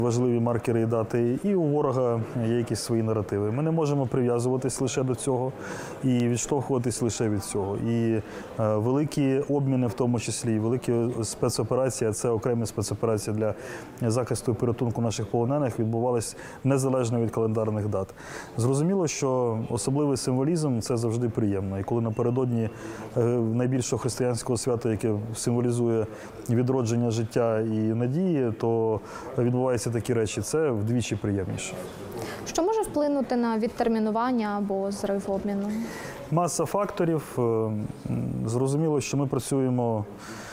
важливі маркери і дати, і у ворога є якісь свої наративи. Ми не можемо прив'язуватись лише до цього і відштовхуватись лише від цього. І великі обміни, в тому числі, великі спецоперації, а це окремі спецоперації для захисту і порятунку наших полонених, відбувалися незалежно від календарних дат. Зрозуміло, що особливий символізм – це завжди приємно. І коли напередодні найбільшого християнського свята, яке символізує відродження життя і надії, то відбуваються такі речі, це вдвічі приємніше. Що може вплинути на відтермінування або зрив обміну? Маса факторів. Зрозуміло, що ми працюємо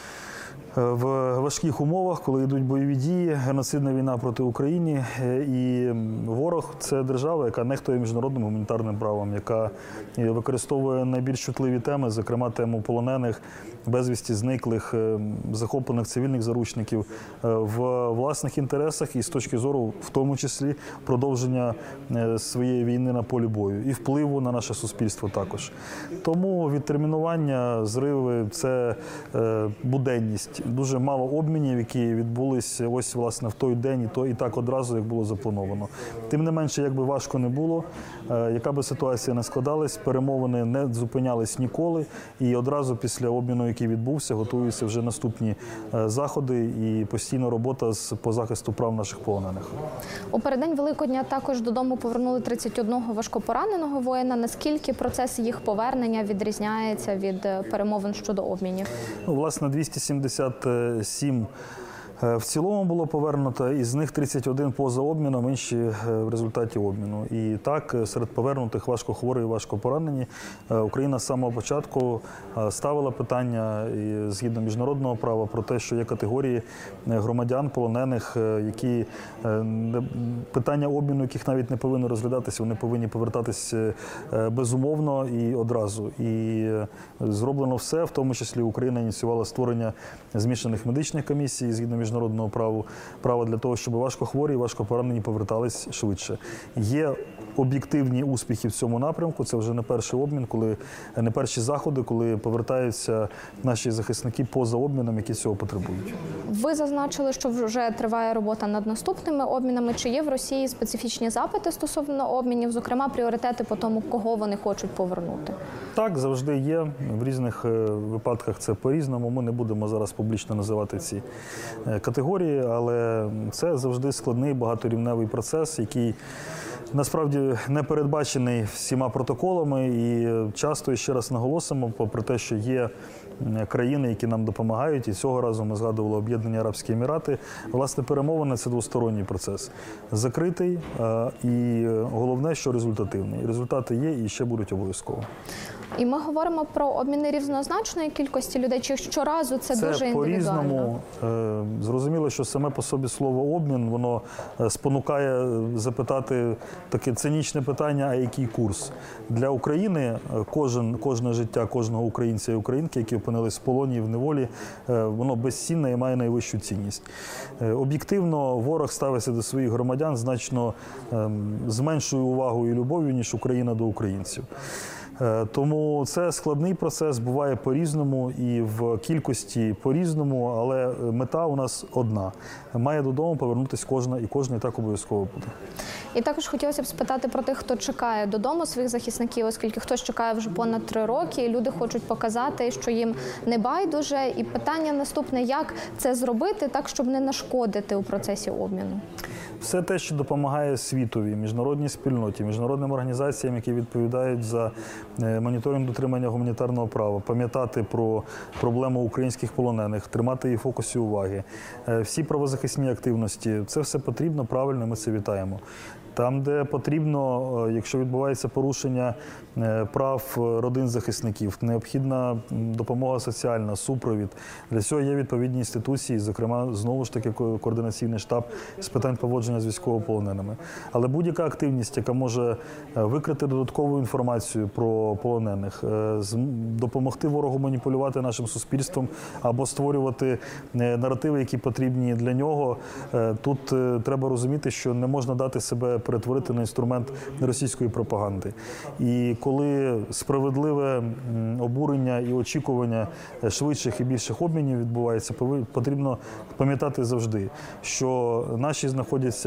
в важких умовах, коли йдуть бойові дії, геноцидна війна проти України. І ворог – це держава, яка нехтує міжнародним гуманітарним правом, яка використовує найбільш чутливі теми, зокрема тему полонених, безвісті зниклих, захоплених цивільних заручників в власних інтересах і з точки зору, в тому числі, продовження своєї війни на полі бою і впливу на наше суспільство також. Тому відтермінування, зриви – це буденність. Дуже мало обмінів, які відбулися ось, власне, в той день і так одразу, як було заплановано. Тим не менше, як би важко не було, яка би ситуація не складалась, перемовини не зупинялись ніколи, і одразу після обміну, який відбувся, готуються вже наступні заходи і постійна робота по захисту прав наших полонених. У переддень Великодня також додому повернули 31 важкопораненого воїна. Наскільки процес їх повернення відрізняється від перемовин щодо обмінів? Власне, 277 в цілому було повернуто, із них 31 поза обміном, інші в результаті обміну. І так, серед повернутих важкохворі і важкопоранені, Україна з самого початку ставила питання, згідно міжнародного права, про те, що є категорії громадян, полонених, які питання обміну, яких навіть не повинно розглядатися, вони повинні повертатися безумовно і одразу. І зроблено все, в тому числі Україна ініціювала створення змішаних медичних комісій, згідно міжнародного права для того, щоб важкохворі і важкопоранені повертались швидше. Є об'єктивні успіхи в цьому напрямку, це вже не перший обмін, не перші заходи, коли повертаються наші захисники поза обміном, які цього потребують. Ви зазначили, що вже триває робота над наступними обмінами. Чи є в Росії специфічні запити стосовно обмінів, зокрема пріоритети по тому, кого вони хочуть повернути? Так, завжди є. В різних випадках це по-різному. Ми не будемо зараз публічно називати ці категорії, але це завжди складний багаторівневий процес, який насправді не передбачений всіма протоколами, і часто, і ще раз наголосимо, попри те, що є країни, які нам допомагають, і цього разу ми згадували Об'єднані Арабські Емірати. Власне, перемовини – це двосторонній процес. Закритий і, головне, що результативний. Результати є і ще будуть обов'язково. І ми говоримо про обміни рівнозначної кількості людей, чи щоразу це дуже індивідуально? По-різному. Зрозуміло, що саме по собі слово «обмін», воно спонукає запитати таке цинічне питання, а який курс? Для України кожне життя кожного українця і українки, які опинились в полоні і в неволі, воно безцінне і має найвищу цінність. Об'єктивно, ворог ставиться до своїх громадян значно з меншою увагою і любов'ю, ніж Україна до українців. Тому це складний процес, буває по-різному і в кількості по-різному, але мета у нас одна. Має додому повернутися кожна, і кожен так обов'язково буде. І також хотілося б спитати про тих, хто чекає додому своїх захисників, оскільки хтось чекає вже понад 3 роки, і люди хочуть показати, що їм не байдуже. І питання наступне, як це зробити так, щоб не нашкодити у процесі обміну? Все те, що допомагає світові, міжнародній спільноті, міжнародним організаціям, які відповідають за моніторинг дотримання гуманітарного права, пам'ятати про проблему українських полонених, тримати її в фокусі уваги. Всі правозахисні активності, це все потрібно, правильно, ми це вітаємо. Там, де потрібно, якщо відбувається порушення прав родин захисників, необхідна допомога соціальна, супровід. Для цього є відповідні інституції, зокрема, знову ж таки, координаційний штаб з питань поводження з військовополоненими. Але будь-яка активність, яка може викрити додаткову інформацію про полонених, допомогти ворогу маніпулювати нашим суспільством або створювати наративи, які потрібні для нього, тут треба розуміти, що не можна дати себе перетворити на інструмент російської пропаганди. І коли справедливе обурення і очікування швидших і більших обмінів відбувається, потрібно пам'ятати завжди, що наші знаходяться